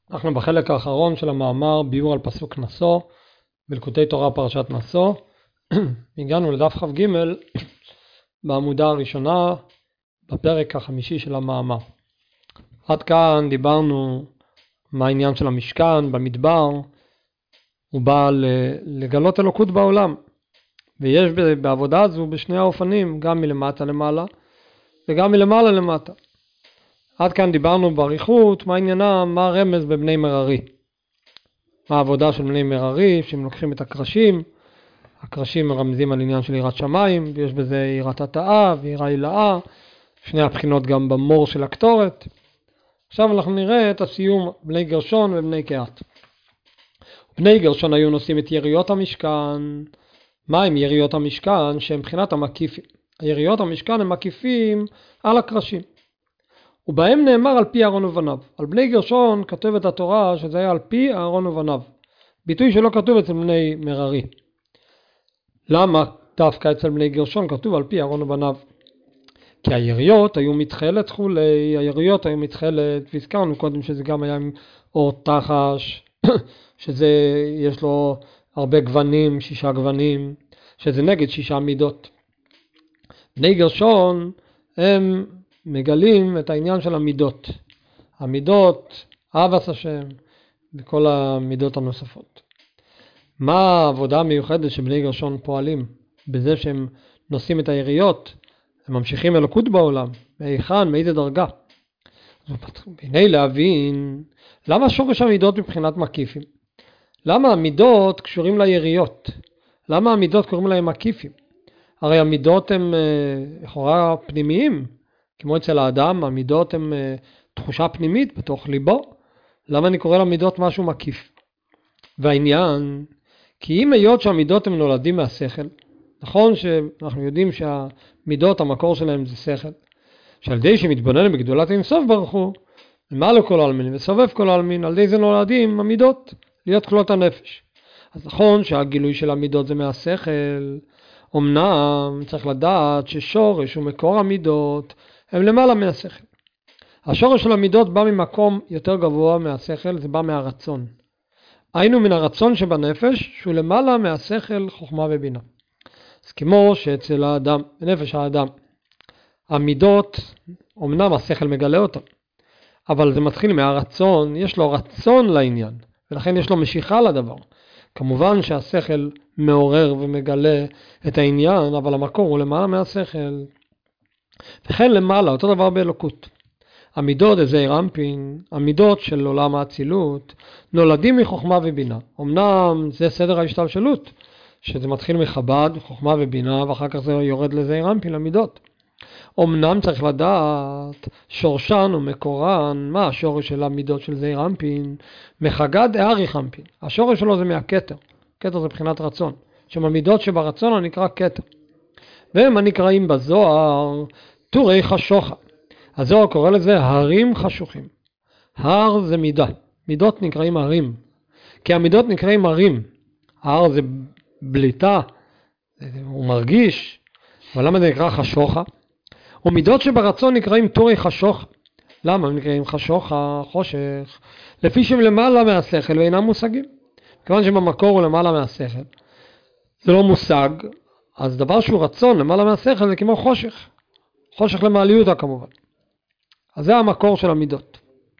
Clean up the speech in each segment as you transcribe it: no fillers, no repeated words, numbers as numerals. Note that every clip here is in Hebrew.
אנחנו בחלק האחרון של המאמר ביור על פסוק נשוא, בלקוטי תורה פרשת נשוא. הגענו לדף כ"ג בעמודה הראשונה בפרק החמישי של המאמר. עד כאן דיברנו מה העניין של המשכן במדבר. הוא בא לגלות אלוקות בעולם, ויש בעבודה הזו בשני האופנים, גם מלמטה למעלה וגם מלמעלה למטה. עד כאן דיברנו באריכות מה עניינם, מה הרמז בבני מררי, מה העבודה של בני מררי, שהם לוקחים את הקרשים. הקרשים מרמזים על עניין של יראת שמיים, ויש בזה יראת התאה ויראה הילאה, שני הבחינות גם במור של הקטורת. עכשיו אנחנו נראה את הסיום, בני גרשון ובני קהת. בני גרשון היו נושאים את יריות המשכן. מה עם יריות המשכן? שהם מבחינת המקיפים. היריות המשכן הם מקיפים על הקרשים, ובהם נאמר על פי אהרון ובניו. על בני גרשון כתבת התורה שזה היה על פי אהרון ובניו, ביטוי שלא כתוב אצל בני מררי. למה דווקא אצל בני גרשון כתוב על פי אהרון ובניו? כי היריות היו מתחלת כולי, היריות היו מתחלת, והזכרנו קודם שזה גם היה עם אור תחש, שזה יש לו הרבה גוונים, 6 גוונים, שזה נגד 6 מידות. בני גרשון הם מגלים את העניין של המידות. המידות, אהבת השם, וכל המידות הנוספות. מה העבודה המיוחדת שבני גרשון פועלים? בזה שהם נושאים את היריות, הם ממשיכים אלוקות בעולם. מהיכן, מאיזה דרגה? הנה להבין, למה שורש המידות מבחינת מקיפים? למה המידות קשורים ליריות? למה המידות קוראים להם מקיפים? הרי המידות הם לכאורה פנימיים, כמו אצל האדם, המידות הם תחושה פנימית בתוך ליבו. למה אני קורא למידות משהו מקיף? והעניין, כי אם היות שהמידות הם נולדים מהשכל, נכון שאנחנו יודעים שהמידות המקור שלהם זה שכל, שעל ידי שמתבונן בגדולת אינסוף ברוך הוא, למעלה כל העלמין וסובב כל העלמין, על ידי זה נולדים המידות להיות כלות הנפש. אז נכון שהגילוי של המידות זה מהשכל, אמנם צריך לדעת ששורש ומקור המידות הם למעלה מהשכל. השורש של המידות בא ממקום יותר גבוה מהשכל, זה בא מהרצון. היינו מן הרצון שבנפש, שהוא למעלה מהשכל, חוכמה ובינה. אז כמו שאצל האדם, בנפש האדם, המידות, אמנם השכל מגלה אותם, אבל זה מתחיל מהרצון, יש לו רצון לעניין, ולכן יש לו משיכה לדבר. כמובן שהשכל מעורר ומגלה את העניין, אבל המקור הוא למעלה מהשכל. וכן למעלה, אותו דבר באלוקות. המידות זה רמפין, המידות של עולם האצילות, נולדים מחוכמה ובינה. אמנם זה סדר ההשתלשלות, שזה מתחיל מחב"ד, חוכמה ובינה, ואחר כך זה יורד לזה רמפין, למידות. אמנם צריך לדעת שורשן ומקורן, מה השורש של המידות של זעיר אנפין? מחגד אריך אנפין. השורש שלו זה מהכתר. כתר זה בחינת רצון. שממידות שברצון הנקרא כתר. והם הנקראים בזוהר טורי חשוכה. הזוהר קורא לזה הרים חשוכים. הר זה מידה. מידות נקראים הרים. כי המידות נקראים הרים. הר זה בליטה. הוא מרגיש. אבל למה זה נקרא חשוכה? ומידות שברצון נקראים טורי חשוך. למה הם נקראים חשוך? חושך. לפי שהם למעלה מהשכל ואינם מושגים. כיוון שבמקור הוא למעלה מהשכל. זה לא מושג, אז דבר שהוא רצון למעלה מהשכל זה כמו חושך. חושך למעליותה כמובן. אז זה המקור של המידות.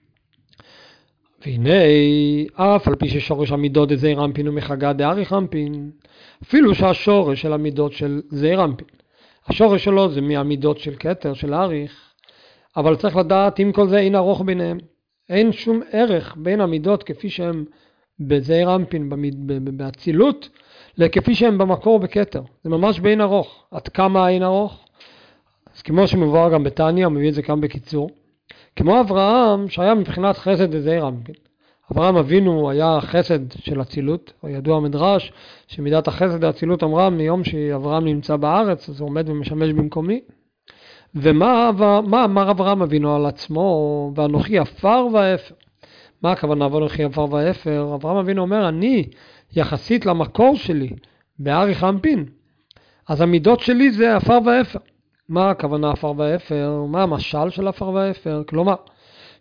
והנה, אף על פי ששורש המידות זה זעיר אנפין ומחגד דאריך אנפין, אפילו שהשורש של המידות של זעיר אנפין, השורש שלו זה מהמידות של כתר, של אריך, אבל צריך לדעת אם כל זה אין ארוך ביניהם. אין שום ערך בין המידות כפי שהם בזעיר אנפין, באצילות, לכפי שהם במקור בכתר. זה ממש בין ארוך. עד כמה אין ארוך? אז כמו שמבואר גם בתניא, מביא את זה כאן בקיצור. כמו אברהם שהיה מבחינת חסד בזעיר אנפין. אברהם אבינו היה חסד של אצילות, ידוע המדרש שמידת החסד האצילות אמרה מיום שאברהם נמצא בארץ, אז הוא עומד ומשמש במקומי. ומה אמר אברהם אבינו על עצמו? ואנוכי עפר ואפר. מה הכוונה ואנוכי עפר ואפר? אברהם אבינו אומר, אני יחסית למקור שלי באריך אנפין, אז המידות שלי זה עפר ואפר. מה הכוונה עפר ואפר? מה המשל של עפר ואפר? כלומר,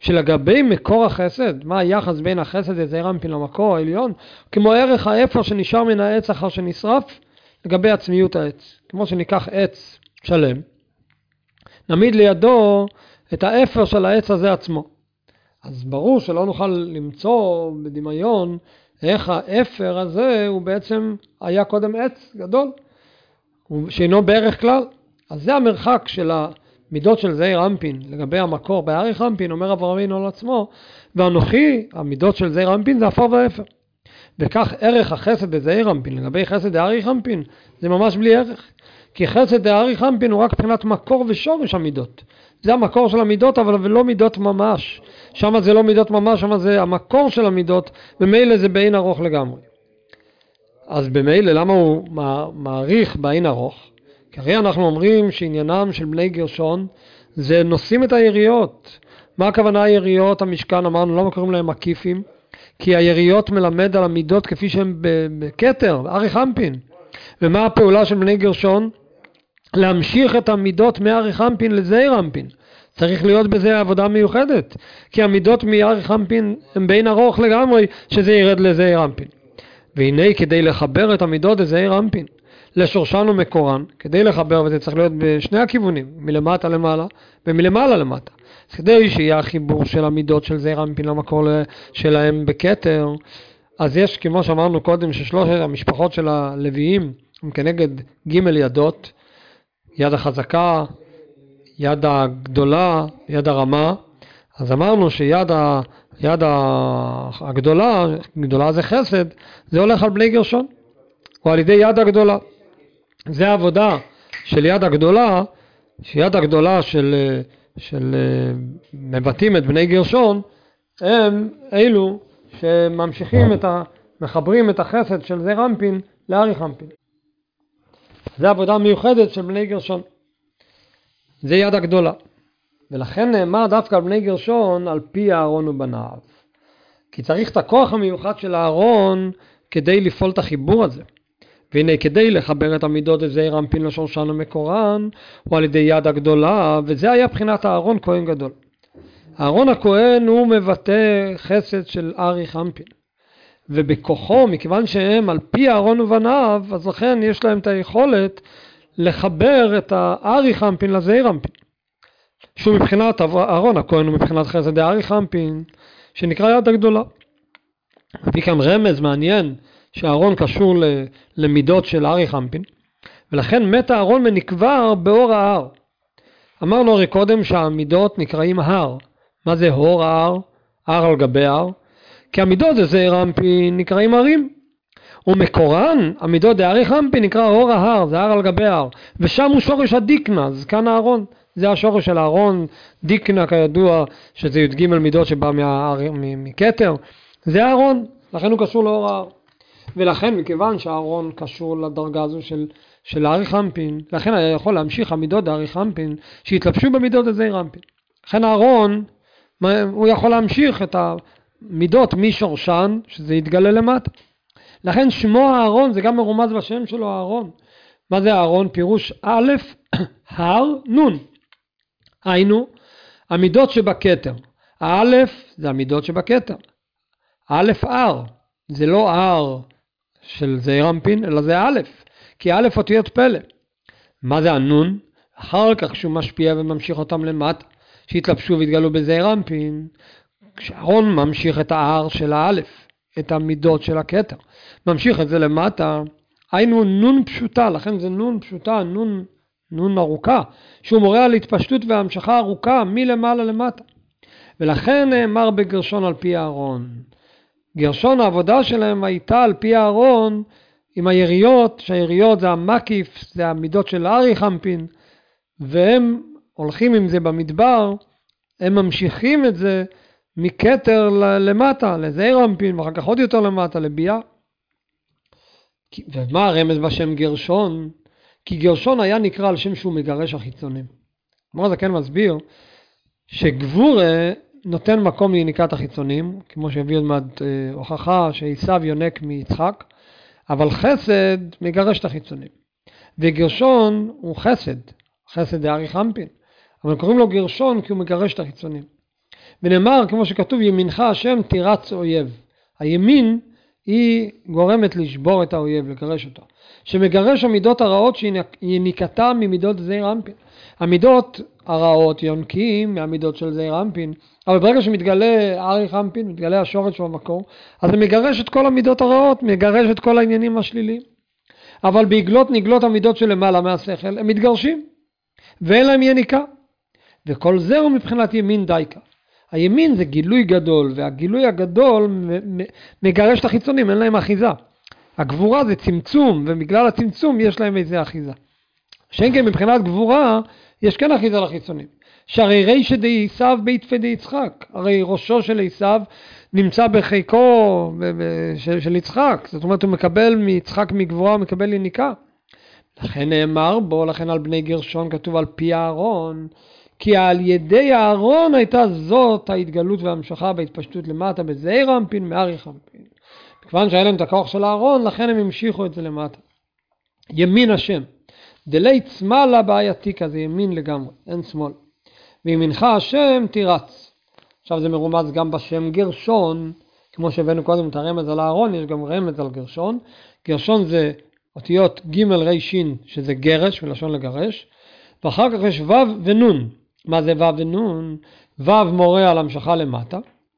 שלגבי מקור החסד, מה היחס בין החסד לזעיר אנפין למקור העליון, כמו ערך האפר שנשאר מן העץ אחר שנשרף, לגבי עצמיות העץ. כמו שניקח עץ שלם, נעמיד לידו את האפר של העץ הזה עצמו. אז ברור שלא נוכל למצוא בדמיון איך האפר הזה הוא בעצם היה קודם עץ גדול, שאינו בערך כלל. אז זה המרחק של המידות של זעיר אנפין לגבי המקור באריך אנפין, אומר אברהם אבינו על עצמו, ואנוכי, המידות של זעיר אנפין זה אפר ואפר. וכך ערך החסד בזעיר אנפין לגבי חסד באריך אנפין זה ממש בלי ערך. כי חסד באריך אנפין הוא רק מבחינת מקור ושורש המידות. זה המקור של המידות, אבל לא מידות ממש. שם זה לא מידות ממש, שם זה המקור של המידות, ומילא זה בעין ארוך לגמרי. אז במילא למה הוא מעריך בעין ארוך? כי הרי אנחנו אומרים שעניינם של בני גרשון זה נושאים את היריות. מה הכוונה היריות? המשכן אמרנו, לא קוראים להם מקיפים, כי היריות מלמד על המידות כפי שהם בכתר, אריך אנפין. ומה הפעולה של בני גרשון? להמשיך את המידות מאריך אנפין לזעיר אנפין. צריך להיות בזה עבודה מיוחדת, כי המידות מאריך אנפין הם בעין ארוך לגמרי, שזה ירד לזעיר אנפין. והנה כדי לחבר את המידות לזעיר אנפין, לשורשן ומקורן, כדי לחבר, וזה צריך להיות בשני הכיוונים, מלמטה למעלה ומלמעלה למטה. כדי שיהיה החיבור של המידות של זעיר אנפין למקור שלהם בכתר, אז יש, כמו שאמרנו קודם, ששלושת המשפחות של הלוויים הם כנגד ג' ידות, יד החזקה, יד הגדולה, יד הרמה. אז אמרנו שיד הגדולה, גדולה זה חסד, זה הולך על בני גרשון, או על ידי יד הגדולה. זה העבודה של יד הגדולה, שיד הגדולה של מבטאים את בני גרשון, הם אלו שממשיכים מחברים את החסד של זעיר אנפין לאריך אנפין. זה עבודה מיוחדת של בני גרשון. זה יד הגדולה. ולכן נאמר דווקא על בני גרשון על פי אהרון ובניו. כי צריך את הכוח המיוחד של אהרון כדי לפעול את החיבור הזה. והנה כדי לחבר את המידות לזעיר אנפין לשורשן ומקורן, הוא על ידי יד הגדולה, וזה היה בחינת אהרון כהן גדול. אהרון הכהן הוא מבטא חסד של אריך אנפין. ובכוחו, מכיוון שהם על פי אהרון ובניו, אז לכן יש להם את היכולת לחבר את האריך אנפין לזעיר אנפין. שהוא מבחינת אהרון הכהן הוא מבחינת חסד האריך אנפין, שנקרא יד הגדולה. מביא כאן רמז מעניין שאהרון קשור למידות של אריך אנפין, ולכן מת אהרון ונקבר באור ההר. אמרנו הרי קודם שהמידות נקראים הר. מה זה הור ההר? הר על גבי הר. כי המידות זה זעיר אנפין נקראים הרים. ומקורן, המידות דאריך אנפין נקרא הור ההר, זה הר על גבי הר. ושם הוא שורש הדיקנה, אז כאן אהרון. זה השורש של אהרון, דיקנה כידוע, שזה י"ג מידות שבא מכתר. זה אהרון, לכן הוא קשור לאור ההר. ולכן מכיוון שאהרון קשור לדרגה הזו של אריך אנפין, לכן היה יכול להמשיך המידות דאריך אנפין שהתלבשו במידות לזעיר אנפין. לכן אהרון, הוא יכול להמשיך את המידות משורשן, שזה יתגלה למטה. לכן שמו אהרון, זה גם מרומז בשם שלו אהרון. מה זה אהרון? פירוש א', הר, נון. היינו, המידות שבכתר. האלף זה המידות שבכתר. א' הר, זה לא הר של זעיר אנפין, אלא זה א', כי א' אותיות פלא. מה זה הנון? אחר כך שהוא משפיע וממשיך אותם למטה, שהתלבשו והתגלו בזעיר אנפין, כשאהרון ממשיך את ההר של האלף, את המידות של הכתר, ממשיך את זה למטה, היינו נון פשוטה, לכן זה נון פשוטה, נון ארוכה, שהוא מורה על התפשטות והמשכה ארוכה מלמעלה למטה. ולכן נאמר בגרשון על פי אהרון. גרשון העבודה שלהם הייתה על פי אהרון עם היריות, שהיריות זה המקיף, זה המידות של אריך אנפין, והם הולכים עם זה במדבר, הם ממשיכים את זה מכתר למטה, לזעיר אנפין, ואחר כך עוד יותר למטה, לביאה. ומה הרמז בשם גרשון? כי גרשון היה נקרא על שם שהוא מגרש החיצונים. כלומר זה כן מסביר שגבורה נותן מקום ליניקת החיצונים, כמו שהביא עוד מעט הוכחה שעשיו יונק מיצחק, אבל חסד מגרש את החיצונים. וגרשון הוא חסד דאריך אנפין, אבל קוראים לו גרשון כי הוא מגרש את החיצונים. ונאמר כמו שכתוב ימינך השם תירץ אויב. הימין היא גורמת לשבור את האויב, לגרש אותו. שמגרש המידות הרעות שיניקתה ממידות זעיר אנפין. המידות הרעות יונקים מהמידות של זעיר אנפין, אבל ברגע שמתגלה אריך אנפין, מתגלה השורש במקור, אז זה מגרש את כל המידות הרעות, מגרש את כל העניינים השליליים. אבל בעגלות נגלות המידות שלמעלה מהשכל, הם מתגרשים, ואין להם יניקה. וכל זה הוא מבחינת ימין דייקה. הימין זה גילוי גדול, והגילוי הגדול מגרש את החיצונים, אין להם אחיזה. הגבורה זה צמצום, ובגלל הצמצום יש להם איזה אחיזה. שאין כן מבחינת גבורה, יש כן אחיזה לחיצונים. שהרי רישא דעשיו ביתפי דיצחק, הרי ראשו של עשיו נמצא בחיקו של יצחק, זאת אומרת הוא מקבל מיצחק מגבורה, הוא מקבל יניקה. לכן נאמר בו, לכן על בני גרשון כתוב על פי אהרון, כי על ידי אהרון הייתה זאת ההתגלות וההמשכה בהתפשטות למטה בזעיר אנפין מאריך אנפין. מכיוון שהיה להם את הכוח של אהרון, לכן הם המשיכו את זה למטה. ימין השם, דלי צמאלה בעייתי כזה, ימין לגמרי, אין שמאל. וימינך השם תירץ. עכשיו זה מרומז גם בשם גרשון, כמו שהבאנו קודם את הרמז על אהרון, יש גם רמז על גרשון. גרשון זה אותיות ג' ר' ש' שזה גרש, מלשון לגרש. ואחר כך יש ו' ונון. מה זה ו' ונון? ו' מורה על המשכה למטה,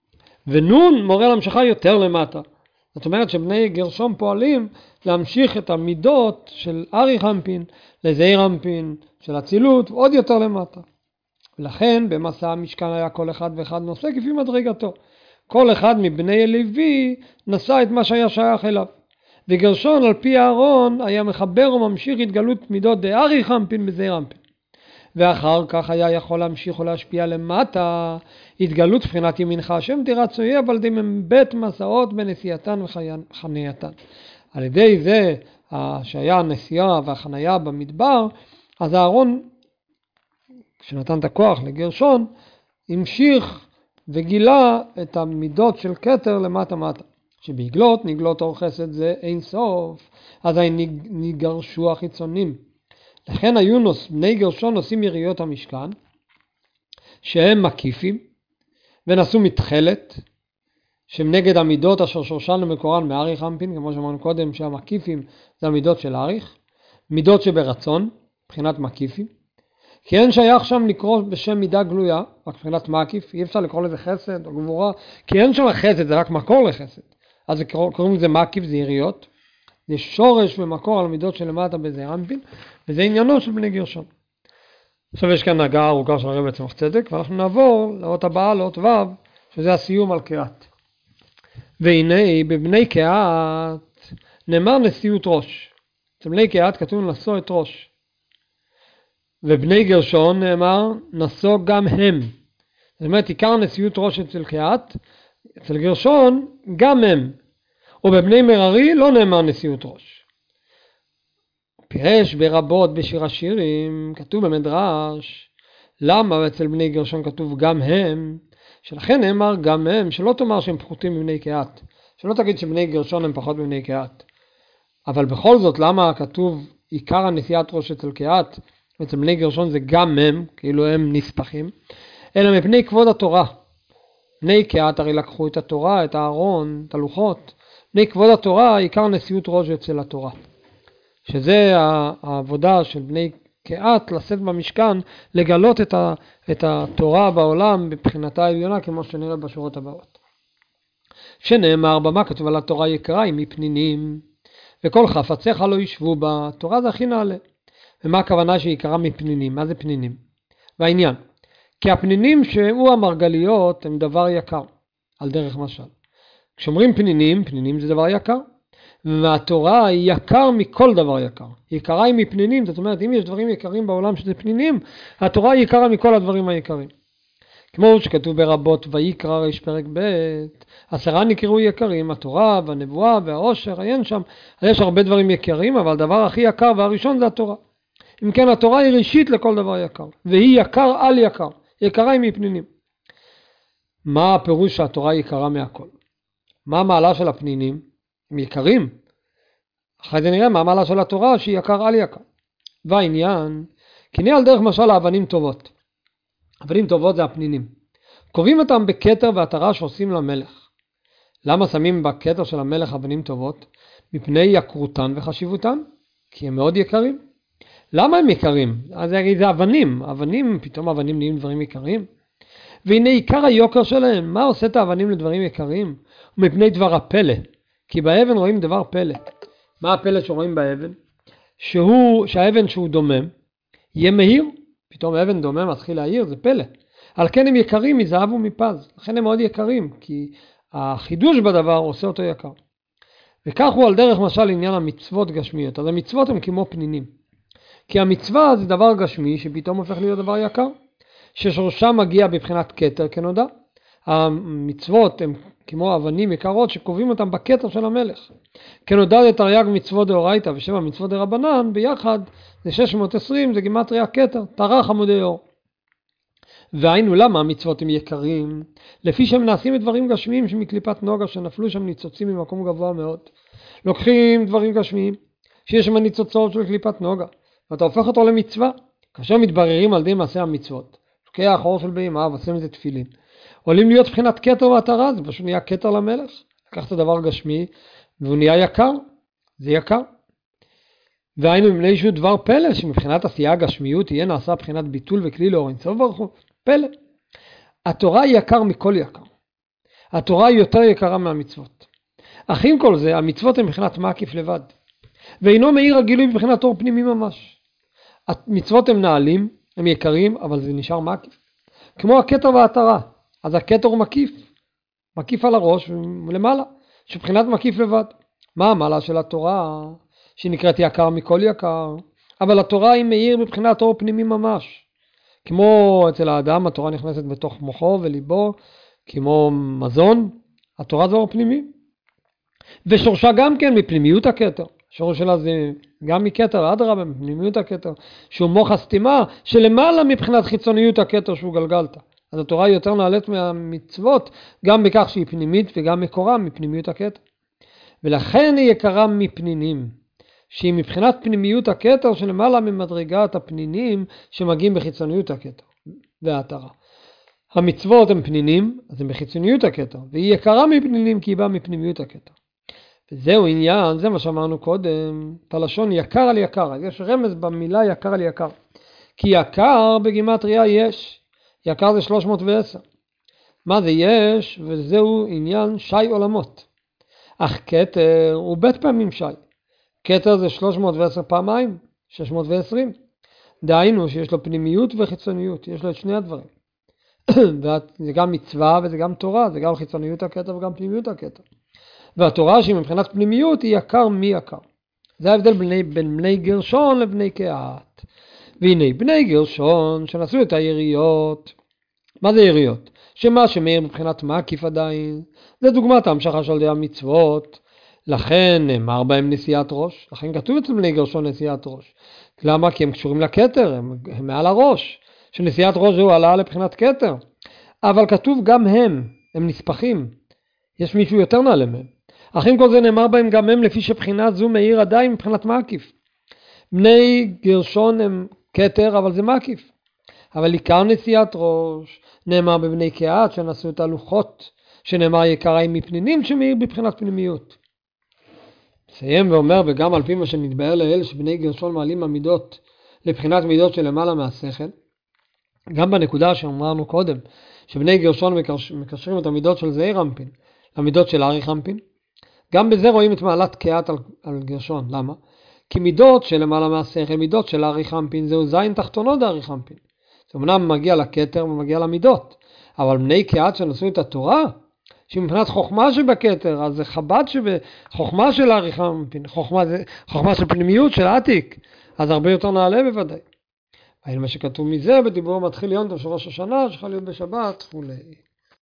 ונון מורה על המשכה יותר למטה. זאת אומרת שבני גרשון פועלים להמשיך את המידות של אריך אנפין לזעיר אנפין של אצילות עוד יותר למטה. ולכן במסע המשכן היה כל אחד ואחד נושא כפי מדרגתו. כל אחד מבני לוי נשא את מה שהיה שייך אליו. וגרשון על פי אהרון היה מחבר וממשיך התגלות מידות דאריך אנפין בזעיר אנפין. ואחר כך היה יכול להמשיך ולהשפיע למטה התגלות בחינת ימינך השם תירץ אויב על ידי מבית מסעות בנסיעתן וחנייתן. על ידי זה שהיה הנסיעה והחניה במדבר, אז אהרון כשנתן את הכוח לגרשון המשיך וגילה את המידות של כתר למטה מטה. שבעגלות נגלות אור חסד זה אין סוף, אז נגרשו החיצונים. לכן היו בני גרשון נושאים יריות המשכן, שהם מקיפים, ונשאו מתחלת, שהם נגד המידות אשר שורשן למקורן מאריך אנפין, כמו שאמרנו קודם שהמקיפים זה המידות של אריך, מידות שברצון, מבחינת מקיפים, כי אין שייך שם לקרוא בשם מידה גלויה, רק מבחינת מקיף, אי אפשר לקרוא לזה חסד או גבורה, כי אין שם חסד, זה רק מקור לחסד, אז קוראים לזה מקיף, זה יריות, זה שורש ומקור על המידות שלמטה בזעיר אנפין, וזה עניינו של בני גרשון. עכשיו יש כאן הגעה ארוכה של הרב צמח צדק, ואנחנו נעבור לאות הבאה, לאות ו', שזה הסיום על קהת. והנה בבני קהת נאמר נשיאות ראש. אצל בני קהת כתוב נשוא את ראש. ובני גרשון נאמר נשוא גם הם. זאת אומרת עיקר נשיאות ראש אצל קהת, אצל גרשון גם הם. ובבני מררי לא נאמר נשיאות ראש. פירש ברבות בשיר השירים, כתוב במדרש, למה אצל בני גרשון כתוב גם הם, שלכן נאמר גם הם, שלא תאמר שהם פחותים מבני קהת, שלא תגיד שבני גרשון הם פחות מבני קהת. אבל בכל זאת, למה כתוב עיקר הנשיאת ראש אצל קהת, אצל בני גרשון זה גם הם, כאילו הם נספחים, אלא מפני כבוד התורה. בני קהת הרי לקחו את התורה, את הארון, את הלוחות, בני כבוד התורה, עיקר נשיאות ראש אצל התורה. שזה העבודה של בני קהת, לשאת במשכן, לגלות את התורה בעולם בבחינתה העליונה, כמו שנראה בשורות הבאות. שנאמר במה כתוב על התורה יקרה היא מפנינים, וכל חפציך לא ישבו בה, התורה זה הכי נעלה. ומה הכוונה שיקרה מפנינים? מה זה פנינים? והעניין, כי הפנינים שהוא המרגליות הם דבר יקר, על דרך משל. כשאומרים פנינים, פנינים זה דבר יקר. והתורה היא יקר מכל דבר יקר. יקרה היא מפנינים, זאת אומרת, אם יש דברים יקרים בעולם שזה פנינים, התורה היא יקרה מכל הדברים היקרים. כמו שכתוב ברבות, ויקרא ריש פרק ב', 10 נקראו יקרים, התורה והנבואה והעושר, אין שם, יש הרבה דברים יקרים, אבל הדבר הכי יקר והראשון זה התורה. אם כן, התורה היא ראשית לכל דבר יקר, והיא יקר על יקר, יקרה היא מפנינים. מה הפירוש שהתורה היא יקרה מהכל? מה המעלה של הפנינים? הם יקרים. אחרי זה נראה מה המעלה של התורה שהיא יקר על יקר. והעניין, כי נהיה על דרך משל האבנים טובות. אבנים טובות זה הפנינים. קובעים אותם בכתר והתרה שעושים למלך. למה שמים בכתר של המלך אבנים טובות? מפני יקרותן וחשיבותן, כי הם מאוד יקרים. למה הם יקרים? אז זה אבנים. פתאום אבנים נהיים דברים יקרים. והנה עיקר היוקר שלהם, מה עושה את האבנים לדברים יקרים? מפני דבר הפלא. כי באבן רואים דבר פלא. מה הפלא שרואים באבן? שהאבן שהוא דומם, יהיה מהיר. פתאום אבן דומם מתחיל להעיר, זה פלא. על כן הם יקרים מזהב ומפז. לכן הם מאוד יקרים, כי החידוש בדבר עושה אותו יקר. וכך הוא על דרך משל עניין המצוות גשמיות. אז המצוות הם כמו פנינים. כי המצווה זה דבר גשמי שפתאום הופך להיות דבר יקר. ששורשם מגיע בבחינת כתר כנודע. המצוות הם כמו אבנים יקרות שקובעים אותם בכתר של המלך. כנודע זה תרי"ג מצוות דאורייתא ושבע מצוות דרבנן, ביחד זה 620, זה גימטריה כתר, תר"ח עמודי אור. והיינו למה המצוות הם יקרים? לפי שהם נעשים בדברים גשמיים שמקליפת נוגה שנפלו שם ניצוצים ממקום גבוה מאוד. לוקחים דברים גשמיים שיש שם ניצוצות של קליפת נוגה, ואתה הופך אותו למצווה. כאשר מתבררים על ידי מעשה המצוות, לוקח אור של בהמה ועושים את תפילין, עולים להיות מבחינת כתר והתרה, זה פשוט נהיה כתר למלך. לקחת דבר גשמי והוא נהיה יקר, זה יקר. והיינו מפני שהוא דבר פלא, שמבחינת עשייה הגשמיות יהיה נעשה מבחינת ביטול וכלי לאור אין סוף ברוך הוא. פלא. התורה היא יקר מכל יקר. התורה היא יותר יקרה מהמצוות. אך עם כל זה, המצוות הן מבחינת מקיף לבד. ואינו מאיר הגילוי מבחינת אור פנימי ממש. המצוות הם נעלים, הם יקרים, אבל זה נשאר מקיף. כמו הכתר והתרה. אז הכתר הוא מקיף על הראש ולמעלה, שבחינת מקיף לבד. מה המעלה של התורה? שנקראת יקר מכל יקר. אבל התורה היא מאיר מבחינת אור פנימי ממש. כמו אצל האדם, התורה נכנסת בתוך מוחו וליבו, כמו מזון, התורה זה אור פנימי. ושורשה גם כן מפנימיות הכתר. שורש שלה זה גם מכתר, אדרבה, מפנימיות הכתר, שהוא מוח הסתימה, שלמעלה מבחינת חיצוניות הכתר שהוא גלגלת. אז התורה היא יותר נעלית מהמצוות, גם בכך שהיא פנימית וגם מקורה מפנימיות הכתר. ולכן היא יקרה מפנינים, שהיא מבחינת פנימיות הכתר שלמעלה ממדרגת הפנינים שמגיעים בחיצוניות הכתר וההתרה. המצוות הן פנינים, אז הן בחיצוניות הכתר, והיא יקרה מפנינים כי היא באה מפנימיות הכתר. וזהו עניין, זה מה שאמרנו קודם, פלשון יקר על יקר. אז יש רמז במילה יקר על יקר. כי יקר בגימטריה יש. יקר זה 310. מה זה יש? וזהו עניין שי עולמות. אך כתר הוא בית פעמים שי. כתר זה 310 פעמיים, 620. דהיינו שיש לו פנימיות וחיצוניות, יש לו את שני הדברים. זה גם מצווה וזה גם תורה, זה גם חיצוניות הכתר וגם פנימיות הכתר. והתורה שהיא מבחינת פנימיות היא יקר מי יקר. זה ההבדל בין בני גרשון לבני קהת. והנה בני גרשון שנשאו את היריות. מה זה יריות? שמה שמאיר מבחינת מקיף עדיין, זה דוגמת המשכה של די המצוות. לכן נאמר בהם נשיאת ראש. לכן כתוב אצל בני גרשון נשיאת ראש. למה? כי הם קשורים לכתר, הם מעל הראש. שנשיאת ראש הוא עלה לבחינת כתר. אבל כתוב גם הם נספחים. יש מישהו יותר נעלה מהם. אך עם כל זה נאמר בהם גם הם לפי שבחינה זו מאיר עדיין מבחינת מקיף. בני גרשון הם כתר אבל זה מקיף. אבל עיקר נשיאת ראש נאמר בבני קהת שנשאו את הלוחות, שנאמר יקרה היא מפנינים שמאיר בבחינת פנימיות. מסיים ואומר, וגם על פי מה שנתבהר לאל שבני גרשון מעלים המידות לבחינת מידות שלמעלה מהשכל, גם בנקודה שאמרנו קודם, שבני גרשון מקשרים את המידות של זעיר אנפין למידות של אריך אנפין, גם בזה רואים את מעלת קהת על גרשון. למה? כי מידות שלמעלה מהשכל, מידות של אריך אנפין, זהו זין תחתונות אריך אנפין. זה אמנם מגיע לכתר ומגיע למידות, אבל בני קהת שנשאו את התורה, שמבחינת חוכמה שבכתר, אז זה חב"ד שבחוכמה של אריך אנפין, חוכמה של פנימיות של עתיק, אז הרבה יותר נעלה בוודאי. מה שכתוב מזה בדיבור מתחיל יום טוב של ראש השנה, שחל להיות בשבת וכו'.